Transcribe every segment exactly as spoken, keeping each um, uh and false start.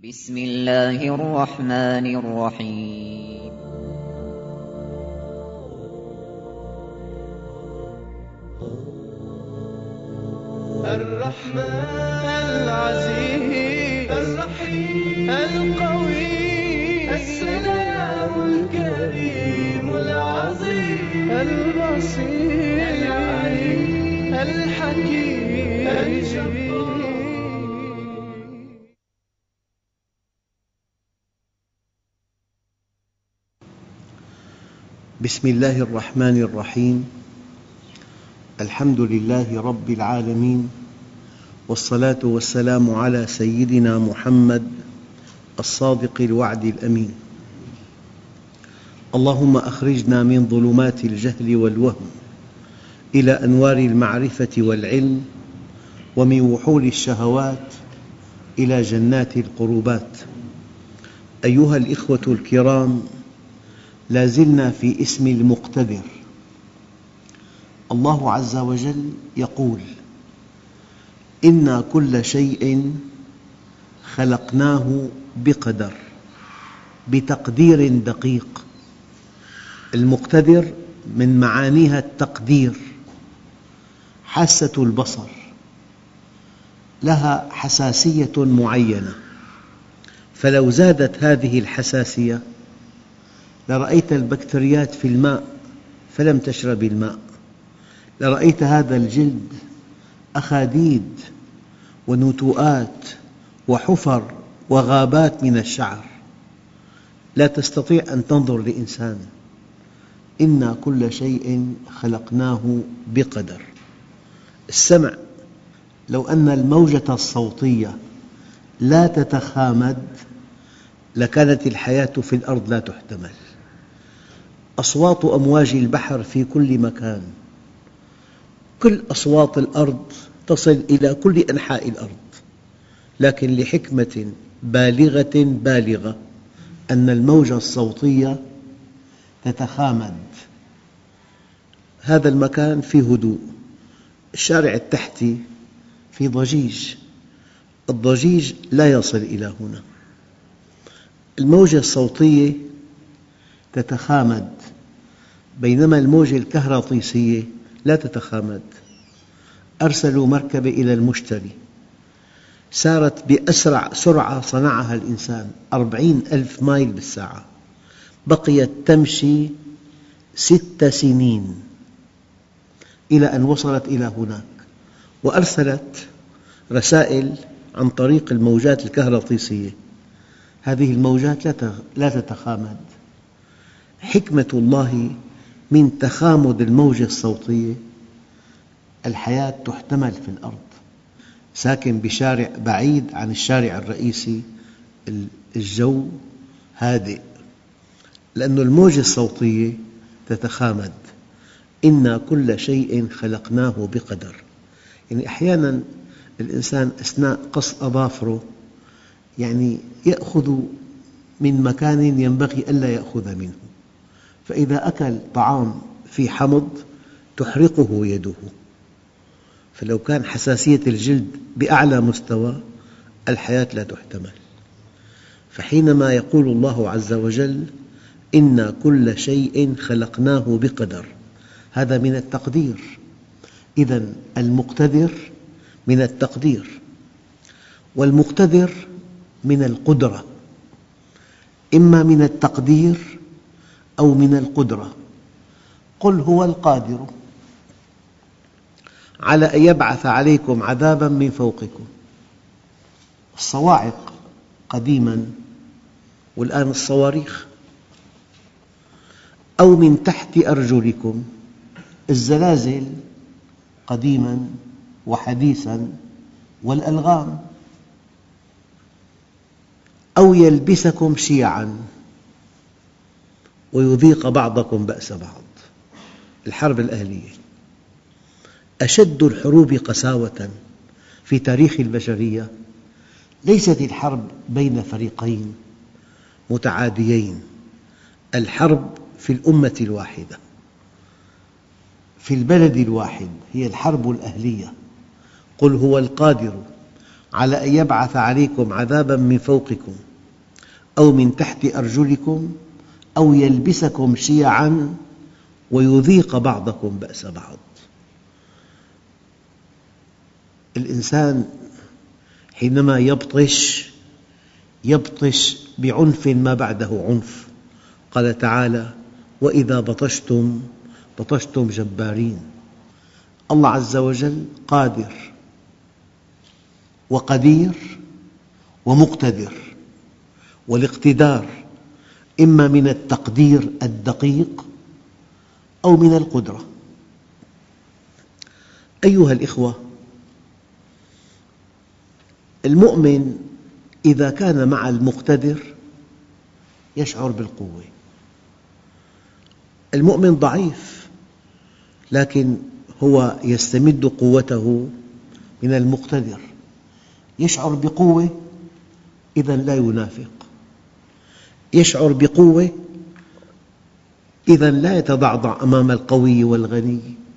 بسم الله الرحمن الرحيم. الرحمن العزيز الرحيم القوي السلام الكريم العظيم البصير العليم الحكيم الجبار. بسم الله الرحمن الرحيم. الحمد لله رب العالمين، والصلاة والسلام على سيدنا محمد الصادق الوعد الأمين. اللهم أخرجنا من ظلمات الجهل والوهم إلى أنوار المعرفة والعلم، ومن وحول الشهوات إلى جنات القربات. أيها الإخوة الكرام، لا زلنا في اسم المقتدر. الله عز وجل يقول: إنا كل شيء خلقناه بقدر، بتقدير دقيق. المقتدر من معانيها التقدير. حاسة البصر لها حساسية معينة، فلو زادت هذه الحساسية لرأيت البكتريات في الماء فلم تشرب الماء، لرأيت هذا الجلد أخاديد ونتوءات وحفر وغابات من الشعر، لا تستطيع أن تنظر لإنسان. إنا كل شيء خلقناه بقدر. السمع، لو أن الموجة الصوتية لا تتخامد لكانت الحياة في الأرض لا تحتمل. أصوات أمواج البحر في كل مكان، كل أصوات الأرض تصل إلى كل أنحاء الأرض، لكن لحكمة بالغة بالغة أن الموجة الصوتية تتخامد. هذا المكان فيه هدوء، الشارع التحتي في ضجيج، الضجيج لا يصل إلى هنا. الموجة الصوتية تتخامد، بينما الموجة الكهرطيسية لا تتخامد. أرسلوا مركبة إلى المشتري، سارت بأسرع سرعة صنعها الإنسان، أربعين ألف ميل بالساعة، بقيت تمشي ست سنين إلى أن وصلت إلى هناك، وأرسلت رسائل عن طريق الموجات الكهرطيسية. هذه الموجات لا تتخامد. حكمة الله من تخامد الموجة الصوتية، الحياة تحتمل في الأرض. ساكن بشارع بعيد عن الشارع الرئيسي، الجو هادئ لأن الموجة الصوتية تتخامد. إنا كل شيء خلقناه بقدر. يعني أحياناً الإنسان أثناء قص أظافره يعني يأخذ من مكان ينبغي ألا يأخذ منه، فإذا أكل طعام في حمض تحرقه يده، فلو كان حساسية الجلد بأعلى مستوى الحياة لا تحتمل. فحينما يقول الله عز وجل: إنا كل شيء خلقناه بقدر، هذا من التقدير. إذن المقتدر من التقدير، والمقتدر من القدرة، إما من التقدير أو من القدرة. قل هو القادر على أن يبعث عليكم عذاباً من فوقكم. الصواعق قديماً، والآن الصواريخ. أو من تحت أرجلكم، الزلازل قديماً وحديثاً، والألغام. أو يلبسكم شيعاً ويذيق بعضكم بأس بعض. الحرب الأهلية أشد الحروب قساوة في تاريخ البشرية. ليست الحرب بين فريقين متعاديين، الحرب في الأمة الواحدة، في البلد الواحد، هي الحرب الأهلية. قل هو القادر على أن يبعث عليكم عذابا من فوقكم أو من تحت أرجلكم أو يلبسكم شيعا ويذيق بعضكم بأس بعض. الإنسان حينما يبطش يبطش بعنف ما بعده عنف. قال تعالى: وإذا بطشتم بطشتم جبارين. الله عز وجل قادر وقدير ومقتدر، والاقتدار إما من التقدير الدقيق أو من القدرة. أيها الإخوة، المؤمن إذا كان مع المقتدر يشعر بالقوة. المؤمن ضعيف لكن هو يستمد قوته من المقتدر، يشعر بقوة إذا لا ينافق، يشعر بقوة إذا لا يتضعضع أمام القوي والغني،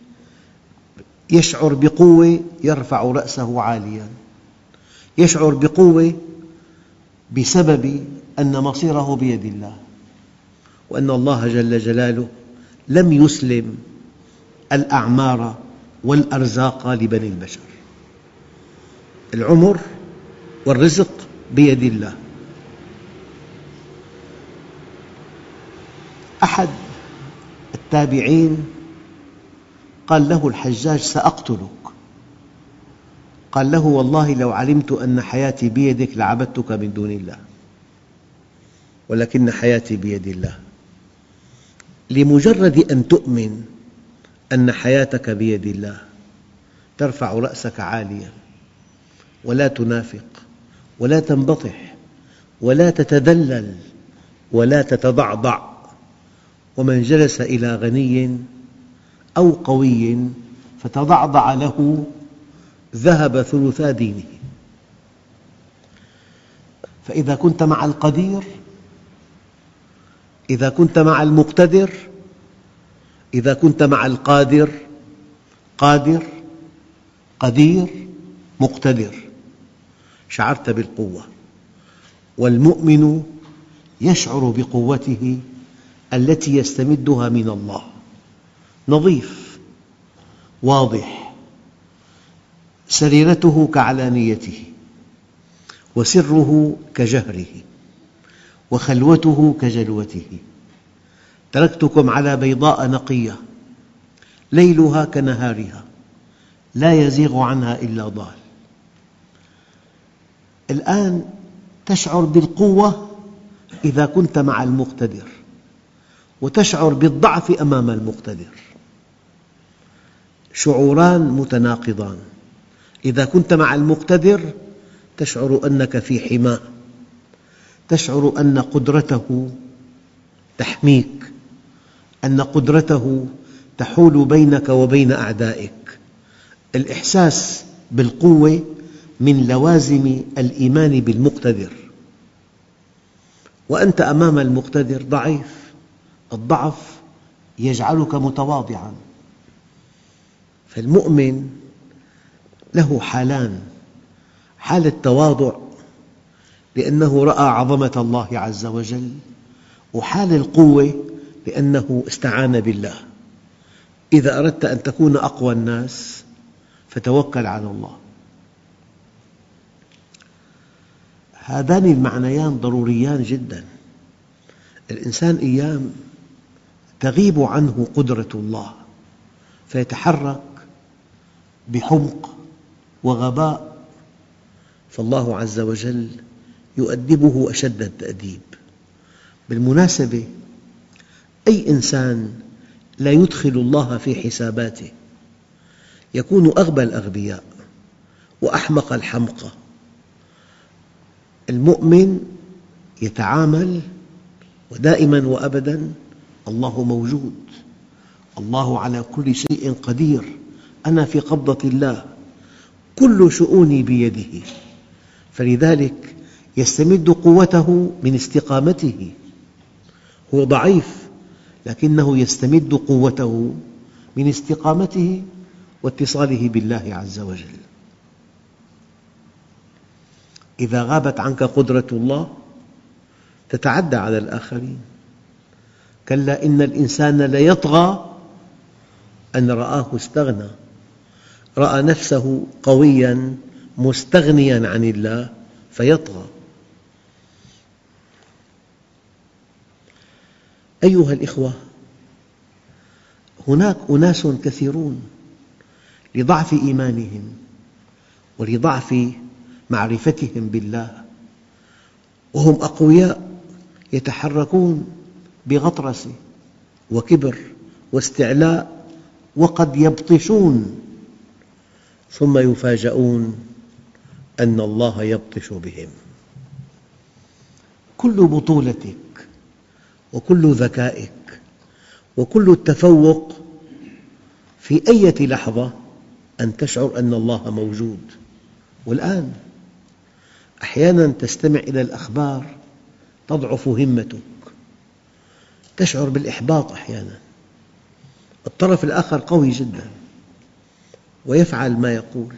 يشعر بقوة يرفع رأسه عالياً، يشعر بقوة بسبب أن مصيره بيد الله، وأن الله جل جلاله لم يسلم الأعمار والأرزاق لبني البشر. العمر والرزق بيد الله. أحد التابعين قال له الحجاج: سأقتلك. قال له: والله لو علمت أن حياتي بيدك لعبدتك من دون الله، ولكن حياتي بيد الله. لمجرد أن تؤمن أن حياتك بيد الله ترفع رأسك عالياً ولا تنافق ولا تنبطح ولا تتذلل ولا تتضعضع. ومن جلس إلى غني أو قوي فتضعضع له ذهب ثلثا دينه. فإذا كنت مع القدير، إذا كنت مع المقتدر، إذا كنت مع القادر، قادر قدير مقتدر، شعرت بالقوة. والمؤمن يشعر بقوته التي يستمدها من الله، نظيف واضح، سريرته كعلانيته، وسره كجهره، وخلوته كجلوته. تركتكم على بيضاء نقية ليلها كنهارها لا يزيغ عنها إلا ضال. الآن تشعر بالقوة إذا كنت مع المقتدر، وتشعر بالضعف أمام المقتدر، شعوران متناقضان. إذا كنت مع المقتدر تشعر أنك في حماه، تشعر أن قدرته تحميك، أن قدرته تحول بينك وبين أعدائك. الإحساس بالقوة من لوازم الإيمان بالمقتدر. وأنت أمام المقتدر ضعيف، الضعف يجعلك متواضعاً. فالمؤمن له حالان: حال التواضع لأنه رأى عظمة الله عز وجل، وحال القوة لأنه استعان بالله. إذا أردت أن تكون أقوى الناس فتوكل على الله. هذان المعنيان ضروريان جداً. الإنسان أيام تغيب عنه قدرة الله فيتحرك بحمق وغباء، فالله عز وجل يؤدبه أشد التأديب. بالمناسبة، أي إنسان لا يدخل الله في حساباته يكون أغبى الأغبياء وأحمق الحمقى. المؤمن يتعامل ودائماً وأبداً الله موجود، الله على كل شيء قدير، أنا في قبضة الله، كل شؤوني بيده. فلذلك يستمد قوته من استقامته. هو ضعيف لكنه يستمد قوته من استقامته واتصاله بالله عز وجل. إذا غابت عنك قدرة الله تتعدى على الآخرين. كلا إن الإنسان ليطغى أن رآه استغنى، رأى نفسه قوياً مستغنياً عن الله فيطغى. أيها الإخوة، هناك أناس كثيرون لضعف إيمانهم ولضعف معرفتهم بالله وهم أقوياء يتحركون بغطرسة وكبر واستعلاء، وقد يبطشون ثم يفاجؤون أن الله يبطش بهم. كل بطولتك وكل ذكائك وكل التفوق في أي لحظة أن تشعر أن الله موجود. والآن أحياناً تستمع إلى الأخبار تضعف همتك، تشعر بالإحباط أحياناً. الطرف الآخر قوي جداً ويفعل ما يقول،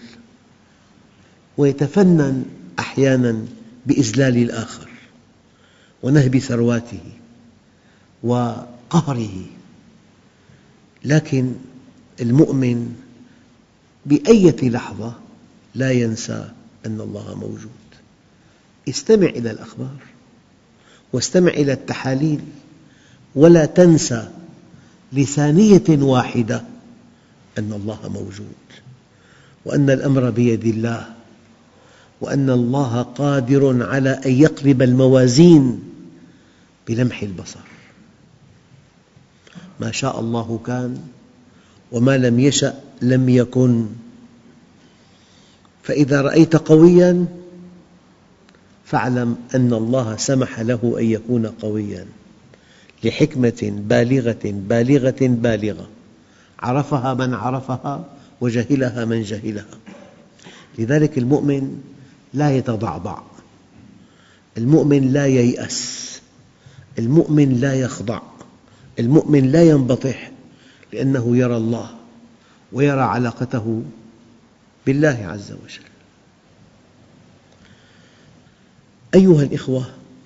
ويتفنن أحياناً بإذلال الآخر ونهب ثرواته وقهره. لكن المؤمن بأي لحظة لا ينسى أن الله موجود. استمع إلى الأخبار واستمع إلى التحاليل، ولا تنسى لثانية واحدة أن الله موجود، وأن الأمر بيد الله، وأن الله قادر على أن يقلب الموازين بلمح البصر. ما شاء الله كان وما لم يشأ لم يكن. فإذا رأيت قوياً فاعلم أن الله سمح له أن يكون قوياً لحكمة بالغة بالغة بالغة عرفها من عرفها وجهلها من جهلها. لذلك المؤمن لا يتضعضع، المؤمن لا ييأس، المؤمن لا يخضع، المؤمن لا ينبطح، لأنه يرى الله ويرى علاقته بالله عز وجل. أيها الإخوة،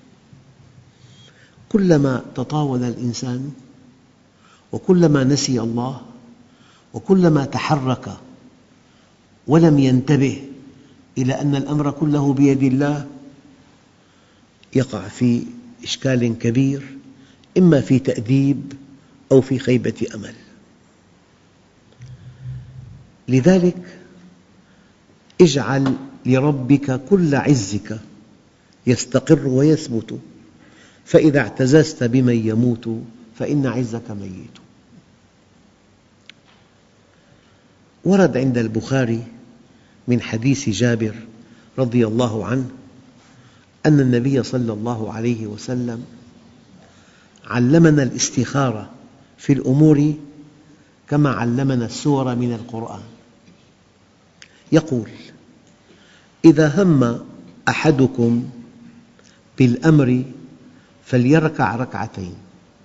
كلما تطاول الإنسان وكلما نسي الله وكلما تحرك ولم ينتبه إلى أن الأمر كله بيد الله يقع في إشكال كبير، إما في تأديب أو في خيبة أمل. لذلك اجعل لربك كل عزك يستقر ويثبت، فإذا اعتززت بمن يموت فإن عزك ميت. ورد عند البخاري من حديث جابر رضي الله عنه أن النبي صلى الله عليه وسلم علمنا الاستخارة في الأمور كما علمنا السور من القرآن. يقول: إذا هم أحدكم بالأمر فليركع ركعتين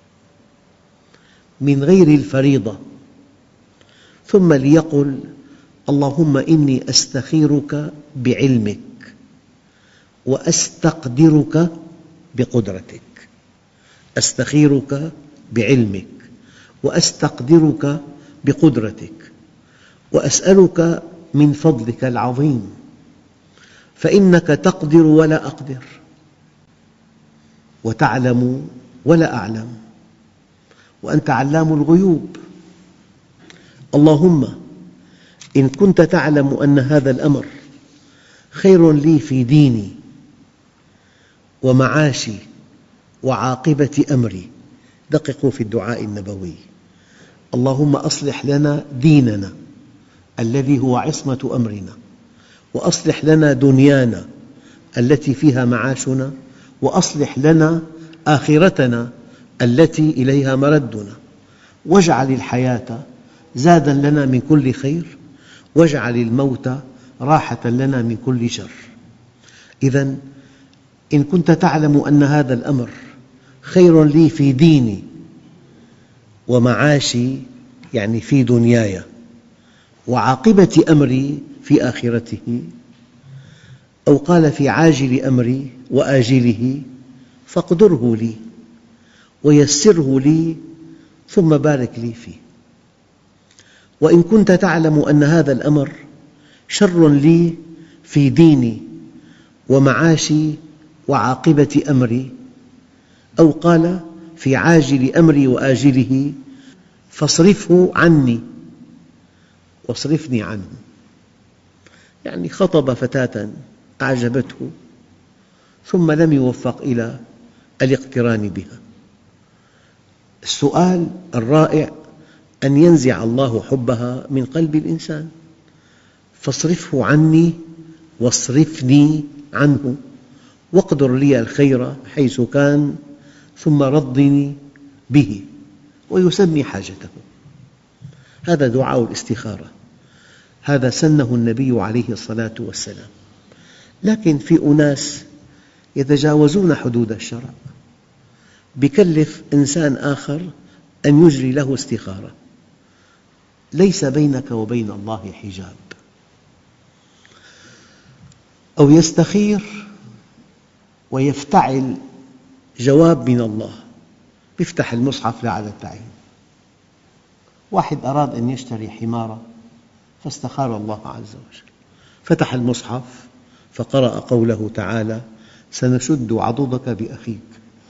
من غير الفريضة، ثم ليقل: اللهم إني أستخيرك بعلمك وأستقدرك بقدرتك. أستخيرك بعلمك وأستقدرك بقدرتك وأسألك من فضلك العظيم، فإنك تقدر ولا أقدر وتعلم ولا أعلم وأنت علام الغيوب. اللهم إن كنت تعلم أن هذا الأمر خير لي في ديني ومعاشي وعاقبة أمري. دققوا في الدعاء النبوي: اللهم أصلح لنا ديننا الذي هو عصمة أمرنا، وأصلح لنا دنيانا التي فيها معاشنا، وأصلح لنا آخرتنا التي إليها مردنا، واجعل الحياة زادا لنا من كل خير، واجعل الموت راحة لنا من كل شر. إذن إن كنت تعلم أن هذا الأمر خير لي في ديني ومعاشي، يعني في دنياي، وعاقبة أمري في آخرته، أو قال في عاجل أمري وآجله فاقدره لي ويسره لي ثم بارك لي فيه. وإن كنت تعلم أن هذا الأمر شر لي في ديني ومعاشي وعاقبة أمري، أو قال في عاجل أمري وآجله فاصرفه عني واصرفني عنه. يعني خطب فتاة أعجبته ثم لم يوفق إلى الاقتران بها. السؤال الرائع أن ينزع الله حبها من قلب الإنسان، فاصرفه عني واصرفني عنه واقدر لي الخير حيث كان ثم رضني به، ويسمي حاجته. هذا دعاء الاستخارة، هذا سنه النبي عليه الصلاة والسلام. لكن في أناس يتجاوزون حدود الشرع، بيكلف إنسان آخر أن يجري له استخارة، ليس بينك وبين الله حجاب. أو يستخير ويفتعل جواب من الله، يفتح المصحف لا على التعيين. واحد أراد أن يشتري حمارة فاستخار الله عز وجل، فتح المصحف فقرأ قوله تعالى: سنشد عضدك بأخيك.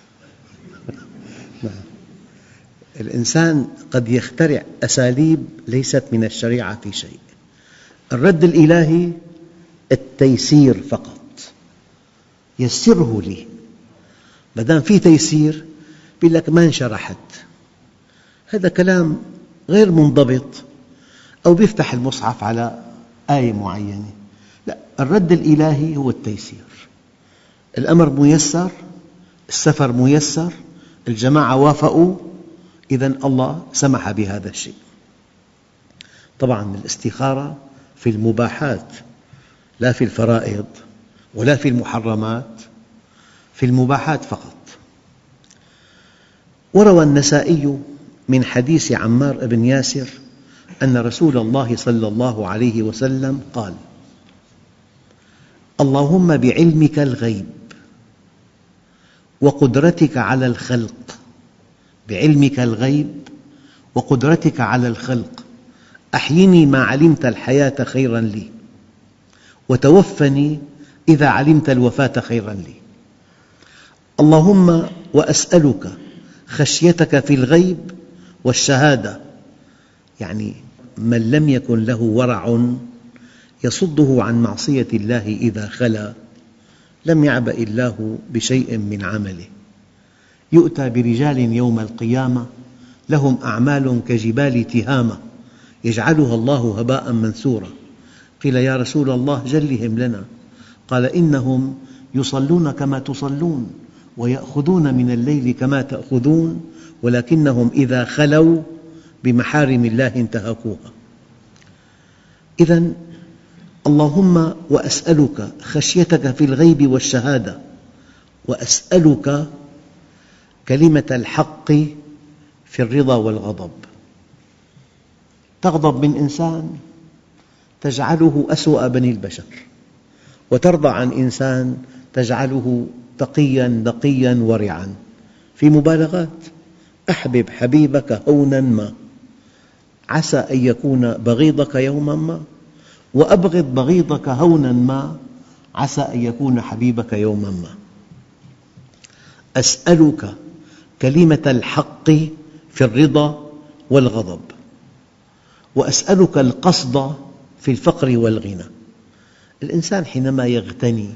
الإنسان قد يخترع أساليب ليست من الشريعة في شيء. الرد الإلهي التيسير فقط، يسره لي. ما دام في تيسير يقول لك ما انشرحت، هذا كلام غير منضبط. أو يفتح المصحف على آية معينة. لا، الرد الإلهي هو التيسير. الأمر ميسر، السفر ميسر، الجماعة وافقوا، إذن الله سمح بهذا الشيء. طبعاً الاستخارة في المباحات لا في الفرائض ولا في المحرمات، في المباحات فقط. وروى النسائي من حديث عمار بن ياسر أن رسول الله صلى الله عليه وسلم قال: اللهم بعلمك الغيب وقدرتك على الخلق، بعلمك الغيب وقدرتك على الخلق، أحيني ما علمت الحياة خيراً لي، وتوفني إذا علمت الوفاة خيراً لي. اللهم وأسألك خشيتك في الغيب والشهادة، يعني من لم يكن له ورع يصده عن معصية الله إذا خلا لم يعبأ الله بشيء من عمله. يؤتى برجال يوم القيامة لهم أعمال كجبال تهامة يجعلها الله هباء منثورا. قيل يا رسول الله جلهم لنا، قال: إنهم يصلون كما تصلون ويأخذون من الليل كما تأخذون، ولكنهم إذا خلوا بمحارم الله انتهكوها. إذن اللهم وأسألك خشيتك في الغيب والشهادة، وأسألك كلمة الحق في الرضا والغضب. تغضب من إنسان تجعله أسوأ بني البشر، وترضى عن إنسان تجعله تقياً نقياً ورعاً. في مبالغات: أحبب حبيبك هونا ما عسى أن يكون بغيضك يوما ما، وأبغض بغيضك هونا ما عسى أن يكون حبيبك يوما ما. أسألك كلمة الحق في الرضا والغضب، وأسألك القصد في الفقر والغنى. الإنسان حينما يغتني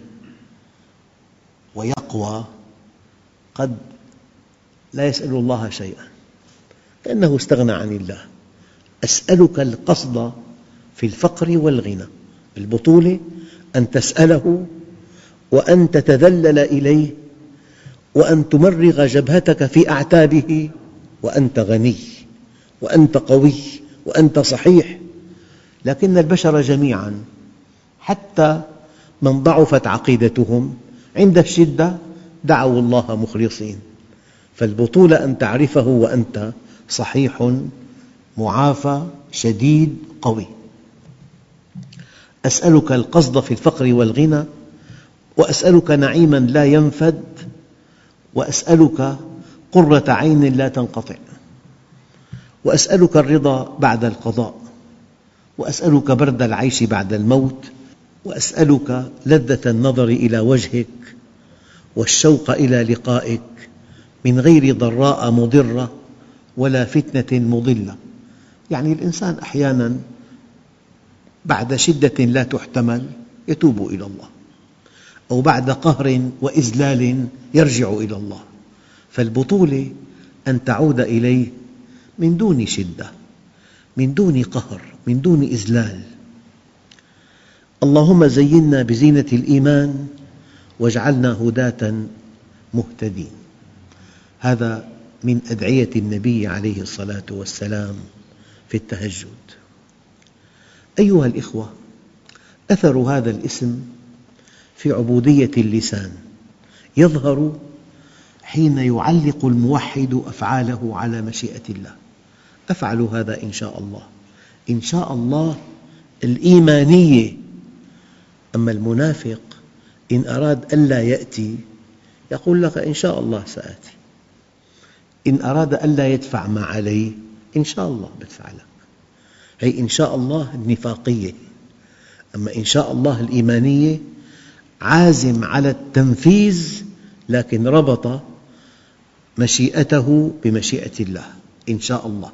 ويقوى قد لا يسأل الله شيئا لأنه استغنى عن الله. أسألك القصد في الفقر والغنى. البطولة أن تسأله وأن تتذلل إليه وأن تمرغ جبهتك في أعتابه وأنت غني وأنت قوي وأنت صحيح. لكن البشر جميعاً حتى من ضعفت عقيدتهم عند الشدة دعوا الله مخلصين. فالبطولة أن تعرفه وأنت صحيح معافى شديد قوي. أسألك القصد في الفقر والغنى، وأسألك نعيماً لا ينفد، وأسألك قرة عين لا تنقطع، وأسألك الرضا بعد القضاء، وأسألك برد العيش بعد الموت، وأسألك لذة النظر إلى وجهك والشوق إلى لقائك من غير ضراء مضرة ولا فتنة مضلة. يعني الإنسان أحياناً بعد شدة لا تحتمل يتوب إلى الله، أو بعد قهر وإذلال يرجع إلى الله، فالبطولة أن تعود إليه من دون شدة، من دون قهر، من دون إذلال. اللهم زينا بزينة الإيمان واجعلنا هداة مهتدين. هذا من أدعية النبي عليه الصلاة والسلام في التهجد. أيها الإخوة، أثر هذا الاسم في عبودية اللسان يظهر حين يعلق الموحد أفعاله على مشيئة الله. أفعل هذا إن شاء الله، إن شاء الله الإيمانية. أما المنافق إن أراد ألا يأتي يقول لك إن شاء الله سآتي، إن أراد ألا يدفع ما عليه إن شاء الله بدفع لك. هي إن شاء الله النفاقية. أما إن شاء الله الإيمانية عازم على التنفيذ، لكن ربط مشيئته بمشيئة الله إن شاء الله،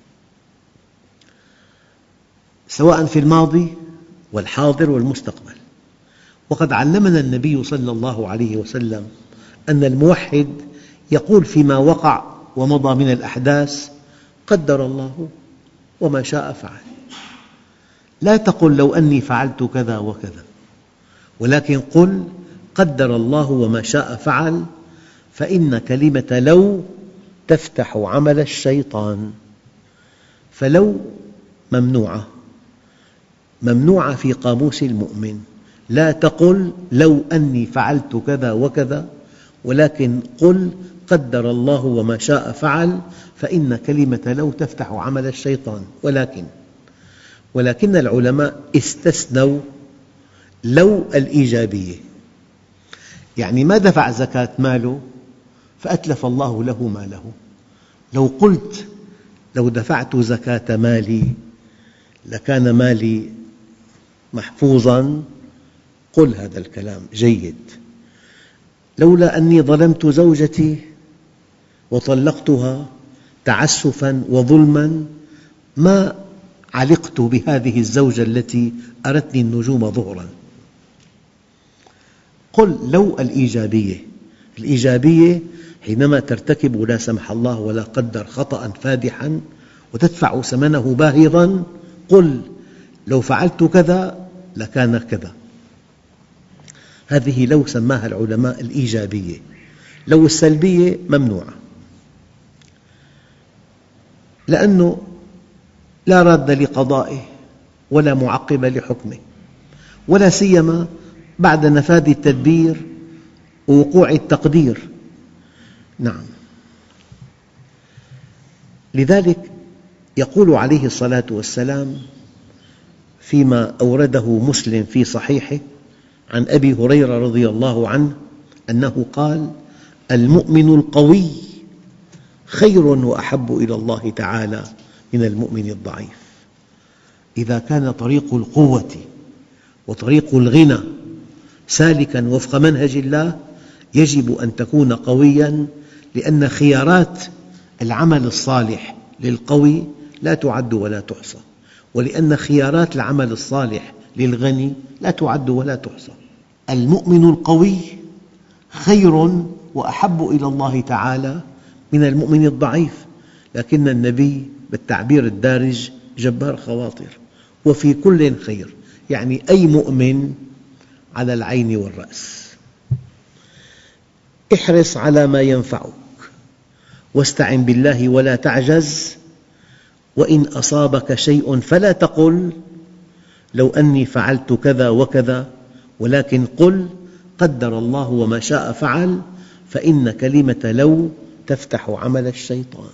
سواء في الماضي والحاضر والمستقبل. وقد علمنا النبي صلى الله عليه وسلم أن الموحد يقول فيما وقع ومضى من الأحداث قدر الله وما شاء فعل. لا تقل لو أني فعلت كذا وكذا، ولكن قل قدر الله وما شاء فعل، فإن كلمة لو تفتح عمل الشيطان. فلو ممنوعة، ممنوعة في قاموس المؤمن. لا تقل لو أني فعلت كذا وكذا، ولكن قل قدر الله وما شاء فعل، فإن كلمة لو تفتح عمل الشيطان. ولكن ولكن العلماء استثنوا لو الإيجابية، يعني ما دفع زكاة ماله فأتلف الله له ماله. لو قلت لو دفعت زكاة مالي لكان مالي محفوظاً، قل هذا الكلام جيد. لولا أني ظلمت زوجتي وطلقتها تعسفاً وظلماً ما علقت بهذه الزوجة التي أرتني النجوم ظهراً. قل لو الإيجابية. الإيجابية حينما ترتكب لا سمح الله ولا قدر خطأ فادحاً وتدفع ثمنه باهظاً، قل لو فعلت كذا لكان كذا. هذه لو سماها العلماء الإيجابية. لو السلبية ممنوعة، لأنه لا راد لقضائه ولا معقب لحكمه، ولا سيما بعد نفاذ التدبير ووقوع التقدير. نعم، لذلك يقول عليه الصلاة والسلام فيما أورده مسلم في صحيحه عن أبي هريرة رضي الله عنه أنه قال: المؤمن القوي خير وأحب إلى الله تعالى من المؤمن الضعيف. إذا كان طريق القوة وطريق الغنى سالكاً وفق منهج الله يجب أن تكون قوياً، لأن خيارات العمل الصالح للقوي لا تعد ولا تحصى، ولأن خيارات العمل الصالح للغني لا تعد ولا تحصى. المؤمن القوي خير وأحب إلى الله تعالى من المؤمن الضعيف، لكن النبي بالتعبير الدارج جبار خواطر. وفي كل خير، يعني أي مؤمن على العين والرأس. احرص على ما ينفعك واستعن بالله ولا تعجز، وإن أصابك شيء فلا تقل لو أني فعلت كذا وكذا، ولكن قل قدر الله وما شاء فعل، فإن كلمة لو تفتح عمل الشيطان.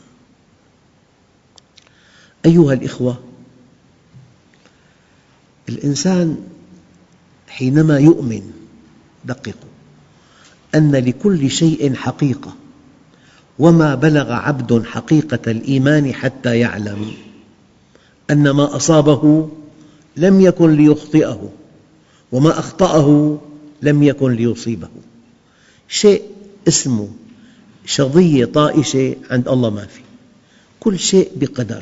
أيها الإخوة، الإنسان حينما يؤمن دققوا، أن لكل شيء حقيقة، وما بلغ عبد حقيقة الإيمان حتى يعلم أن ما أصابه لم يكن ليخطئه، وما أخطأه لم يكن ليصيبه. شيء اسمه شظية طائشة عند الله ما في، كل شيء بقدر.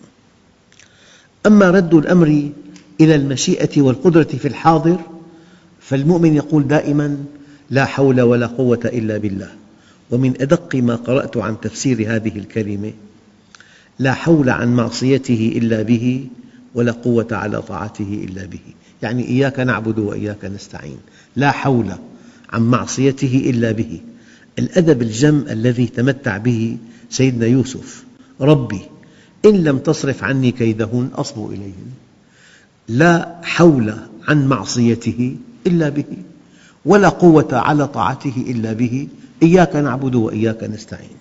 أما رد الأمر إلى المشيئة والقدرة في الحاضر، فالمؤمن يقول دائماً لا حول ولا قوة إلا بالله. ومن أدق ما قرأت عن تفسير هذه الكلمة: لا حول عن معصيته إلا به، ولا قوة على طاعته إلا به. يعني إياك نعبد وإياك نستعين، لا حول عن معصيته إلا به. الأدب الجم الذي تمتع به سيدنا يوسف: ربي إن لم تصرف عني كيدهن أصب إليهن. لا حول عن معصيته إلا به، ولا قوة على طاعته إلا به، إياك نعبد وإياك نستعين.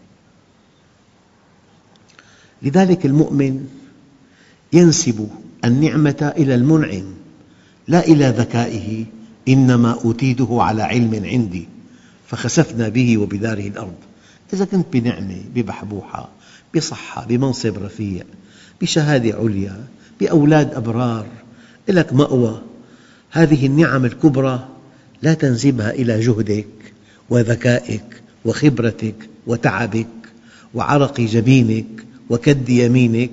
لذلك المؤمن ينسب النعمة إلى المنعم لا إلى ذكائه: إنما أوتيته على علم عندي فخسفنا به وبداره الأرض. إذا كنت بنعمة، ببحبوحة، بصحة، بمنصب رفيع، بشهادة عليا، بأولاد أبرار، لك مأوى، هذه النعم الكبرى لا تنسبها إلى جهدك وذكائك وخبرتك وتعبك وعرق جبينك وكد يمينك،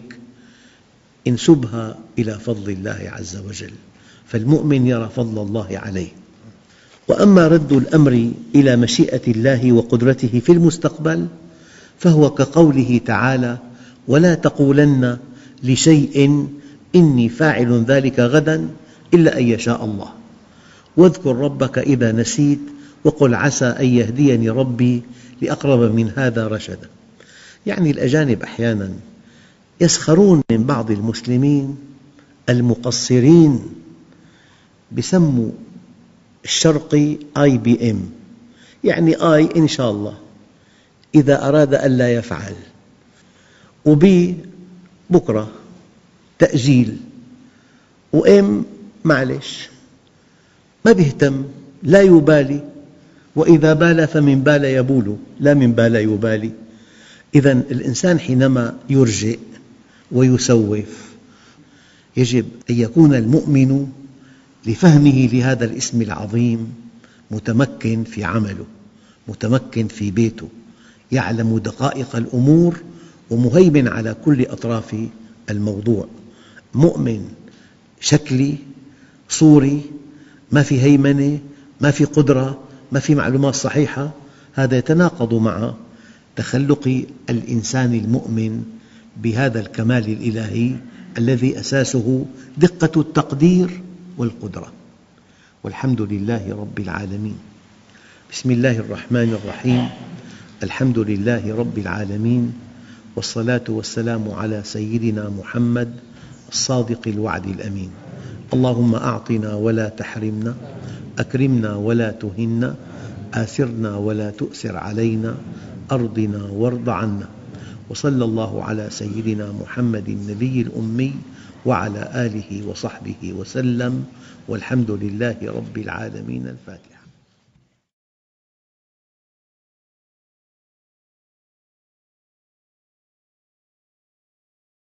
انسبها إلى فضل الله عز وجل، فالمؤمن يرى فضل الله عليه. وأما رد الأمر إلى مشيئة الله وقدرته في المستقبل، فهو كقوله تعالى: ولا تقولن لشيء إني فاعل ذلك غدا إلا أن يشاء الله، واذكر ربك إذا نسيت وقل عسى أن يهديني ربي لأقرب من هذا رشدا. يعني الأجانب أحياناً يسخرون من بعض المسلمين المقصرين، يسموا الشرقي آي بي إم، يعني آي إن شاء الله إذا أراد ألا يفعل، وبي بكرة تأجيل، وإم معلش ما بيهتم، لا يبالي، وإذا بال فمن بال يبول لا من بال يبالي. إذن الإنسان حينما يرجئ ويسوف يجب أن يكون المؤمن لفهمه لهذا الاسم العظيم متمكن في عمله، متمكن في بيته، يعلم دقائق الأمور ومهيمن على كل أطراف الموضوع. مؤمن شكلي صوري ما في هيمنة، ما في قدرة، ما في معلومات صحيحة، هذا يتناقض مع تخلق الإنسان المؤمن بهذا الكمال الإلهي الذي أساسه دقة التقدير والقدرة. والحمد لله رب العالمين. بسم الله الرحمن الرحيم. الحمد لله رب العالمين، والصلاة والسلام على سيدنا محمد الصادق الوعد الأمين. اللهم أعطنا ولا تحرمنا، أكرمنا ولا تهنا، آثرنا ولا تؤثر علينا، أرضنا وارض عنا. وصلى الله على سيدنا محمد النبي الأمي وعلى آله وصحبه وسلم، والحمد لله رب العالمين. الفاتحة.